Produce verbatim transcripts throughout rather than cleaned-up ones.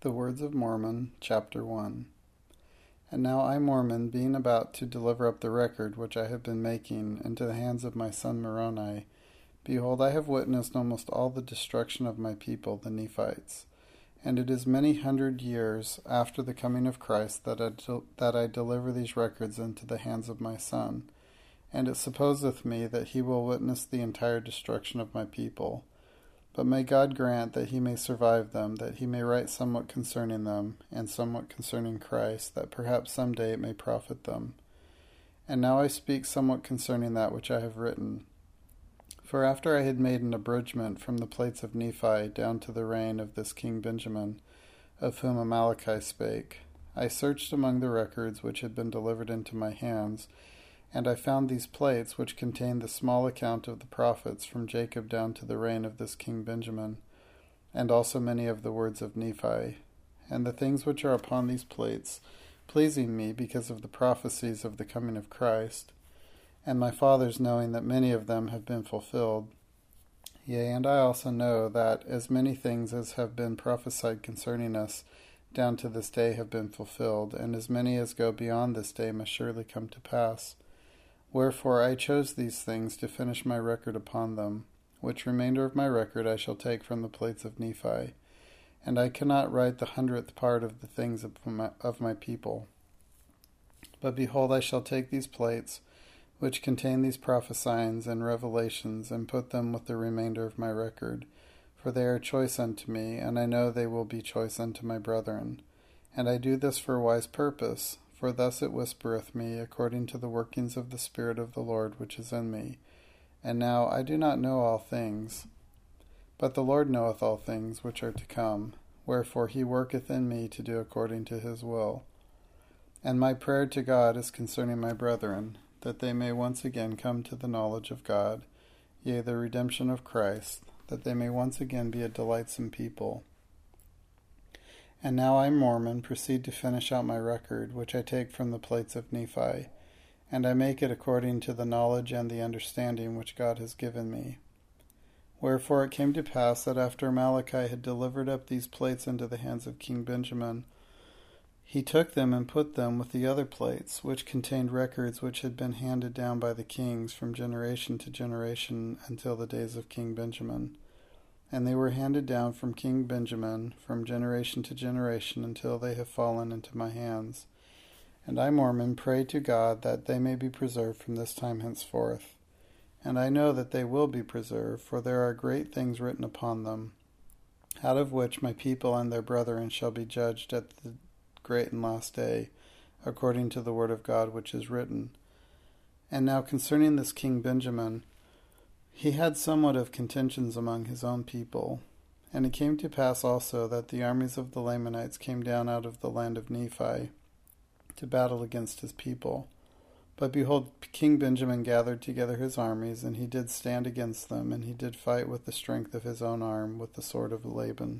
The Words of Mormon, Chapter one. And now I, Mormon, being about to deliver up the record which I have been making into the hands of my son Moroni, behold, I have witnessed almost all the destruction of my people, the Nephites. And it is many hundred years after the coming of Christ that I, del- that I deliver these records into the hands of my son. And it supposeth me that he will witness the entire destruction of my people. But may God grant that he may survive them, that he may write somewhat concerning them, and somewhat concerning Christ, that perhaps some day it may profit them. And now I speak somewhat concerning that which I have written. For after I had made an abridgment from the plates of Nephi down to the reign of this King Benjamin, of whom Amaleki spake, I searched among the records which had been delivered into my hands, and I found these plates, which contain the small account of the prophets from Jacob down to the reign of this King Benjamin, and also many of the words of Nephi, and the things which are upon these plates, pleasing me because of the prophecies of the coming of Christ, and my fathers knowing that many of them have been fulfilled. Yea, and I also know that as many things as have been prophesied concerning us down to this day have been fulfilled, and as many as go beyond this day must surely come to pass. Wherefore I chose these things to finish my record upon them, which remainder of my record I shall take from the plates of Nephi, and I cannot write the hundredth part of the things of my, of my people. But behold, I shall take these plates, which contain these prophesyings and revelations, and put them with the remainder of my record, for they are choice unto me, and I know they will be choice unto my brethren. And I do this for a wise purpose, for thus it whispereth me, according to the workings of the Spirit of the Lord which is in me. And now I do not know all things, but the Lord knoweth all things which are to come, wherefore he worketh in me to do according to his will. And my prayer to God is concerning my brethren, that they may once again come to the knowledge of God, yea, the redemption of Christ, that they may once again be a delightsome people. And now I, Mormon, proceed to finish out my record, which I take from the plates of Nephi, and I make it according to the knowledge and the understanding which God has given me. Wherefore it came to pass that after Amaleki had delivered up these plates into the hands of King Benjamin, he took them and put them with the other plates, which contained records which had been handed down by the kings from generation to generation until the days of King Benjamin. And they were handed down from King Benjamin from generation to generation until they have fallen into my hands. And I, Mormon, pray to God that they may be preserved from this time henceforth. And I know that they will be preserved, for there are great things written upon them, out of which my people and their brethren shall be judged at the great and last day, according to the word of God which is written. And now concerning this King Benjamin, he had somewhat of contentions among his own people. And it came to pass also that the armies of the Lamanites came down out of the land of Nephi to battle against his people. But behold, King Benjamin gathered together his armies, and he did stand against them, and he did fight with the strength of his own arm, with the sword of Laban.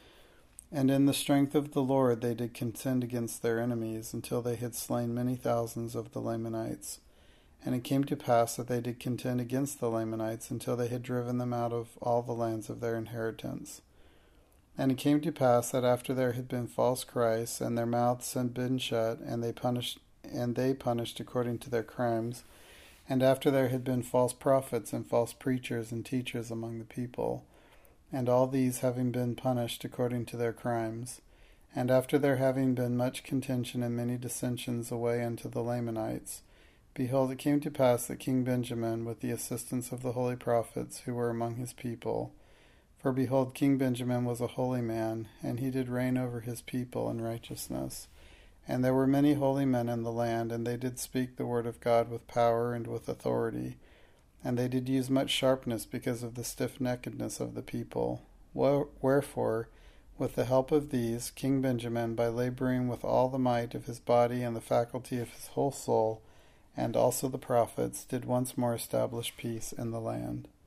And in the strength of the Lord they did contend against their enemies, until they had slain many thousands of the Lamanites. And it came to pass that they did contend against the Lamanites until they had driven them out of all the lands of their inheritance. And it came to pass that after there had been false Christs, and their mouths had been shut, and they punished, and they punished according to their crimes, and after there had been false prophets and false preachers and teachers among the people, and all these having been punished according to their crimes, and after there having been much contention and many dissensions away unto the Lamanites, behold, it came to pass that King Benjamin, with the assistance of the holy prophets who were among his people, for behold, King Benjamin was a holy man, and he did reign over his people in righteousness. And there were many holy men in the land, and they did speak the word of God with power and with authority. And they did use much sharpness because of the stiff-neckedness of the people. Wherefore, with the help of these, King Benjamin, by laboring with all the might of his body and the faculty of his whole soul, and also the prophets, did once more establish peace in the land.